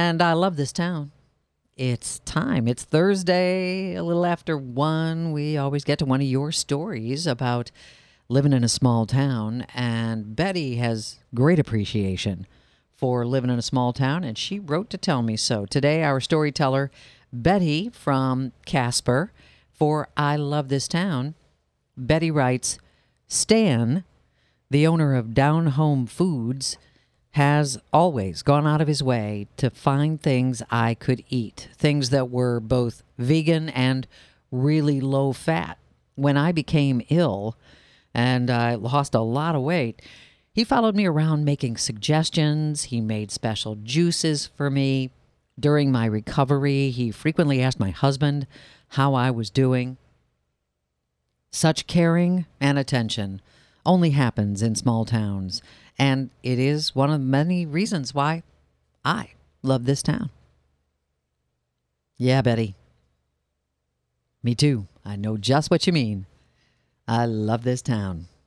And I love this town. It's time. It's Thursday, a little after 1. We always get to one of your stories about living in a small town. And Betty has great appreciation for living in a small town, and she wrote to tell me so. Today, our storyteller, Betty from Casper, for I Love This Town. Betty writes, Stan, the owner of Down Home Foods, has always gone out of his way to find things I could eat, things that were both vegan and really low fat. When I became ill and I lost a lot of weight, he followed me around making suggestions. He made special juices for me. During my recovery, he frequently asked my husband how I was doing. Such caring and attention only happens in small towns, and it is one of many reasons why I love this town. Yeah, Betty. Me too. I know just what you mean. I love this town.